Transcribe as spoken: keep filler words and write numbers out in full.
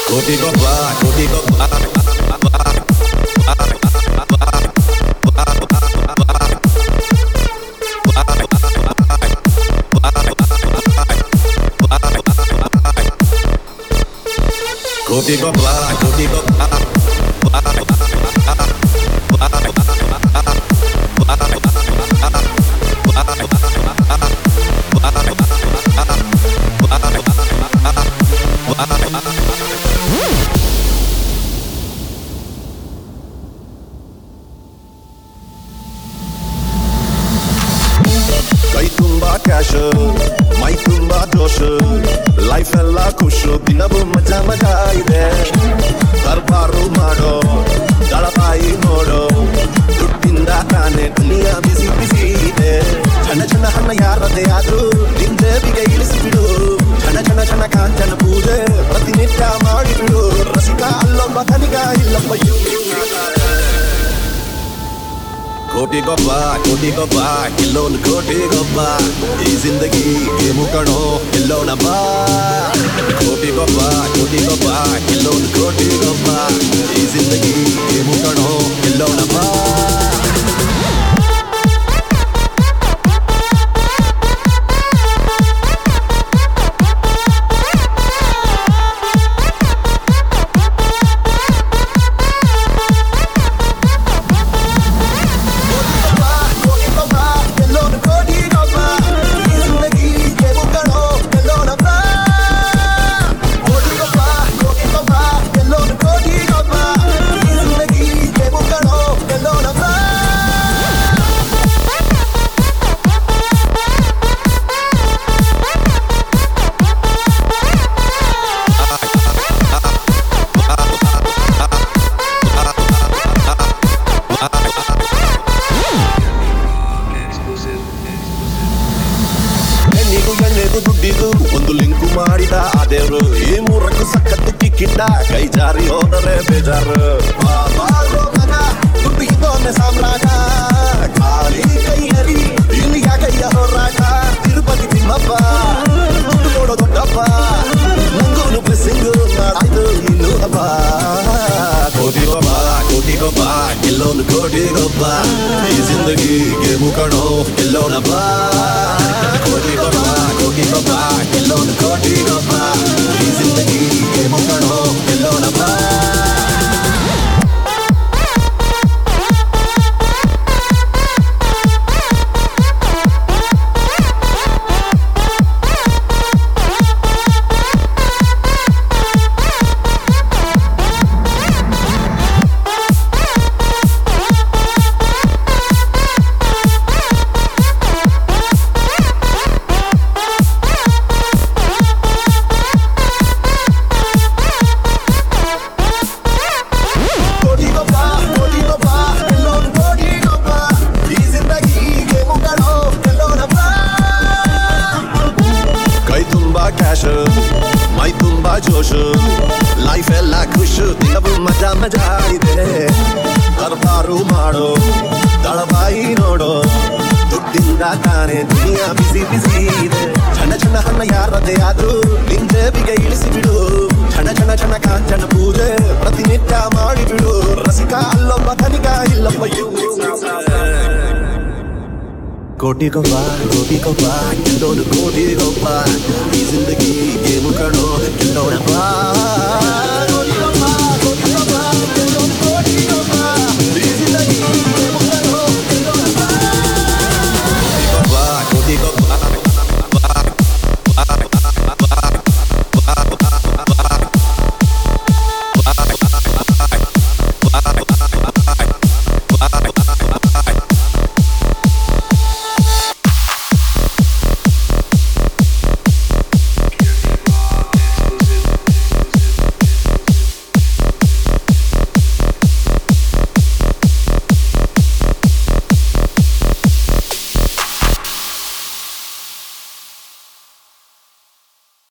ಕೋಟಿ ಗೊಬ್ಬ ಕೋಟಿ ಗೊಬ್ಬ ಕೋಟಿ ಗೊಬ್ಬ ಕೋಟಿ ಗೊಬ್ಬ ಕೈ ತುಂಬಾ ಕ್ಯಾಶ್ ಮೈ ತುಂಬಾ ಜೋಶ್ ಲೈಫ್ ಎಲ್ಲ ಖುಷು ದಿನವೂ ಮಜಾ ಮಜಾ ಇದೆ ದರ್ಬಾರು ಮಾಡೋ ದಳಪಾಯಿ ನೋಡೋ ದುಡ್ಡಿಂದ ತಾನೆ ದುನಿಯಾ ಬಿಸಿ ಬಿಸಿ ಇದೆ ಚಣ ಚಣ ಹಣ್ಣ ಯಾರದೇ ಆದ್ರೂ ನಿಂದೇವಿಗೆ ಇಳಿಸಿಬಿಡು ಚಣ ಚಣ ಚಣ ಕಾಂಚನ ಪೂಜೆ ಪ್ರತಿನಿತ್ಯ ಮಾಡಿಬಿಡು ರಸಿಕ ಅಲ್ಲೊಬ್ಬ ತನಿಗ ಇಲ್ಲೊಬ್ಬ ಕೋಟಿ ಗೊಬ್ಬ ಕೋಟಿ ಗೊಬ್ಬ ಎಲ್ಲೋನು ಕೋಟಿ ಗೊಬ್ಬ ಈ ಜಿಂದಗಿ ಗೇಮು ಕಣೋ ಎಲ್ಲೋನ ಬಾ ಕೋಟಿ ಗೊಬ್ಬ ಕೋಟಿ ಗೊಬ್ಬ ಎಲ್ಲೋನು ಕೋಟಿ ಗೊಬ್ಬ ಈ ಜಿಂದಗಿ ಗೇಮು ಕಣೋ ಎಲ್ಲೋನ ಬಾ ದುಡ್ಡಿದು ಒಂದು ಲಿಂಕು ಮಾಡಿದ ಆ ದೇವ್ರು ಈ ಮೂರಕ್ಕೂ ಸಖತ್ತು ಕಿಕ್ಕಿಟ್ಟ ಕೈ ಜಾರಿ ಹೋದರೆ ಬೇಜಾರು ದುಡ್ಡು ಇದೊಂದೇ ಸಾಮ್ರಾಟ ಖಾಲಿ ಕೈಯರಿ ಇಲ್ಲಿಯ ಕೈಯ ಹೋರಾಟ ತಿರುಪತಿ ತಿಮ್ಮಪ್ಪ ದುಡ್ಡು ಕೊಡೋ ದೊಡ್ಡಪ್ಪ ನಂಗೂನು ಬ್ಲೆಸ್ಸಿಂಗು ಮಾಡಾಯ್ತು ಇನ್ನು ಹಬ್ಬ ಕೋಟಿ ಗೊಬ್ಬ ಕೋಟಿ ಗೊಬ್ಬ ಎಲ್ಲೋನು ಕೋಟಿ ಗೊಬ್ಬ ಈ ಜಿಂದಗಿ ಗೇಮು ಕಣೋ ಎಲ್ಲೋನ ಬಾ ಕೋಟಿ ಗೊಬ್ಬ ಕೋಟಿ ಗೊಬ್ಬ ಎಲ್ಲೋನು ಕೋಟಿ ಗೊಬ್ಬ ಈ ಜಿಂದಗಿ ಗೇಮು ಕಣೋ ಎಲ್ಲೋನ ಬಾ ಕ್ಯಾಶ್ ಮೈ ತುಂಬಾ ಜೋಶ್ ಲೈಫ್ ಎಲ್ಲ ಖುಷ್ ದಿನವೂ ಮಜಾ ಮಜಾ ಇದೆ ದರ್ಬಾರು ಮಾಡೋ ದಳಬಾಯಿ ನೋಡೋ ದುಡ್ಡಿಂದ ತಾನೆ ದುನಿಯಾ ಬಿಸಿ ಬಿಸಿ ಇದೆ ಚಣ ಚಣ ಹಣ್ಣ ಯಾರದೇ ಆದ್ರೂ ನಿಂದೇವಿಗೆ ಇಳಿಸಿಬಿಡು ಚಣ ಚಣ ಚಣ ಕಾಂಚನ ಪೂಜೆ ಪ್ರತಿನಿತ್ಯ ಮಾಡಿಬಿಡು ರಸಿಕ ಅಲ್ಲೊಬ್ಬ ತನಿಗ ಇಲ್ಲೊಬ್ಬ ಕೋಟಿ ಗೊಬ್ಬ ಕೋಟಿ ಗೊಬ್ಬ ಎಲ್ಲೋನು ಕೋಟಿ ಗೊಬ್ಬ ಈ ಜಿಂದಗಿ ಗೇಮು ಕಣೋ ಎಲ್ಲೋನ ಬಾ